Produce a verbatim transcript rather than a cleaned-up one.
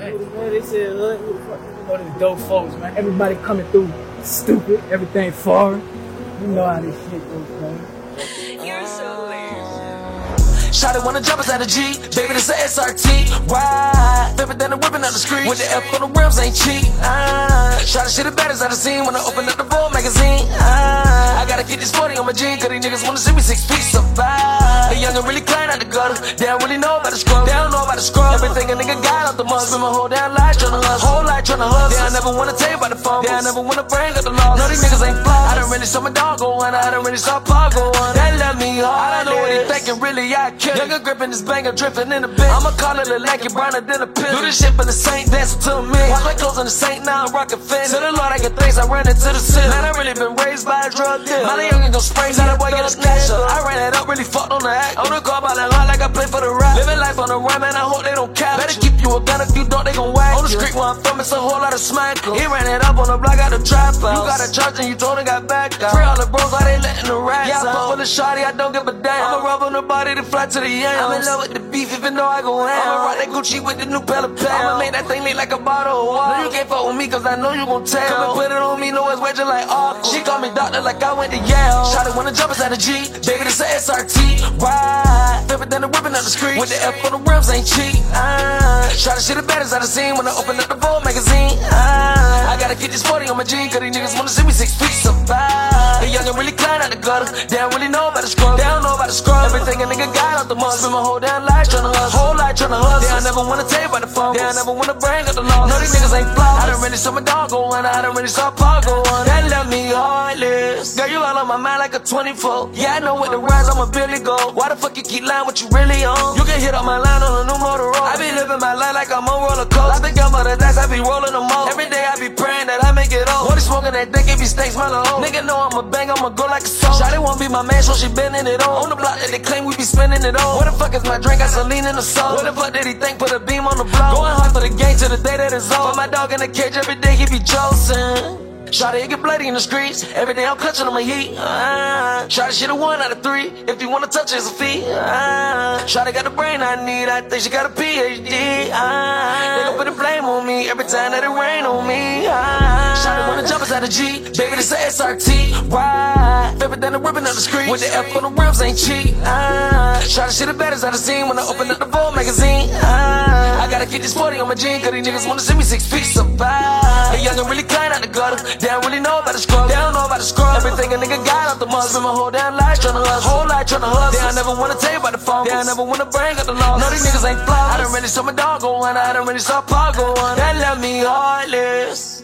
Man, they said, look, who the fuck you know these dope folks, man. Everybody coming through stupid, everything foreign. You know how this shit goes, man. You're so lame. Shawty wanna jump us out of G, baby this a S R T. Ride, flip it down and whipping out the street. With the F on the rims ain't cheap. Uh, Shawty shit the baddest I've seen when I open up the Vogue magazine. Uh, I gotta get this forty on my jean, cause these niggas wanna see me six feet survive. A youngin' really clean out the gutter, they don't really know about the scrub. They don't know about the scrub. Everything a nigga got out the mud. Spend my whole damn life tryna hustle, whole life tryna hustle. They I never wanna tell you about the fumbles. They I never wanna bring up the law. No, these niggas ain't flawed. I done really saw my dog go on, I done really saw Paul go on. That left me hard. I don't know what he thinking, really I kill. Younger gripping this banger, drifting in the bin. I'ma call it a lanky, browner than a pill. Do this shit for the saint, dancing to a man. Watch my clothes on the saint, now I'm rockin' fins. To the Lord, I get things, I run into the sin. Man, I really been raised by a drug dealer. My youngin' gon' spray, now that boy get a snatcher. I ran it up, really fucked on the act. On the car, ballin' hard like I play for the rap. Living life on the run, man, I hope they don't cap. Better keep you a gun, if you don't, they gon' whack. On the street where I'm from, it's a whole lot of smack. He ran it up on the block, got the trap house. You got a charge and you told him got back out. Free all the bros, why they letting the rats out? Yeah, I fuck with the shawty, I don't give a damn. I'ma rub on the body to fly to the yams. I'm in love with the beef, even though I go ham. I'ma rock that Gucci with the new Pella Pal. I'ma make that thing leak like a bottle of water. No, you can't fuck with me, cause I know you gon' tell. Come and put it on me, know it's wedging like awkward. She call me doctor like I went to Yale. Shawty wanna jump us out of G, baby this a S R T. Ride, flip it down and whipping out the street. With the F on the rims ain't cheap. Uh, Shawty shit the baddest I've seen when I open up the Vogue magazine. Uh, I gotta get this forty on my jean, cause these niggas wanna see me six feet survive. The youngin' really clean out the gutter, they don't really know about the scrub. They don't know about the scrub. Everything a nigga got out the mud. Spend my whole damn life tryna hustle, whole life tryna hustle. They I never wanna tell you about the fumbles. They I never wanna bring up the law. No, these niggas ain't flawed. I done really saw my dog go on, I done really saw Paul go on. That left me heartless. Girl, you all on my mind like a twenty-four. Yeah, I know with the rise, I'm a Billy go. Why the fuck you keep lying what you really on? You can hit up my line on a new Motorola. I be living my life like I'm on roller coaster. I think I'm on the dice, I be rolling them all. Every day I be praying that I make it over. What he smoking that dick, if he stinks, smell a hoe. Nigga know I'm a bang, I'ma go like a soul. Shawty won't be my man, so she bending it on. On the block that they claim we be spending it on. What the fuck is my drink? Got Celine in the soul. What the fuck did he think? Put a beam on the blow. Going hard for the game till the day that it's over. Put my dog in the cage every day, he be chosen. Shawty, it get bloody in the streets. Every day I'm clutching on my heat. Uh, Shawty, she the one out of three. If you wanna touch her, it's a fee. Uh, Shawty got the brain I need. I think she got a P H D. Uh, they gon' put the blame on me every time that it rain on me. Uh, Shawty wanna jump us out of G, baby this a S R T. Ride, flip it down and whipping out the street. With the F on the rims ain't cheap. Uh, Shawty, she the baddest I've seen when I open up the Vogue magazine. Uh, I gotta get this forty on my jean, cause these niggas wanna see me six feet survive. A youngin' really clean out the gutter. They don't really know about the scrub. They don't know about the scrub. Everything a nigga got out the mud. Spend my whole damn life tryna hustle, whole life tryna hustle. They I never wanna tell you about the fumbles. They I never wanna bring up the law. No, these niggas ain't flawed. I done really saw my dog go on, I done really saw Paul go on. That left me heartless.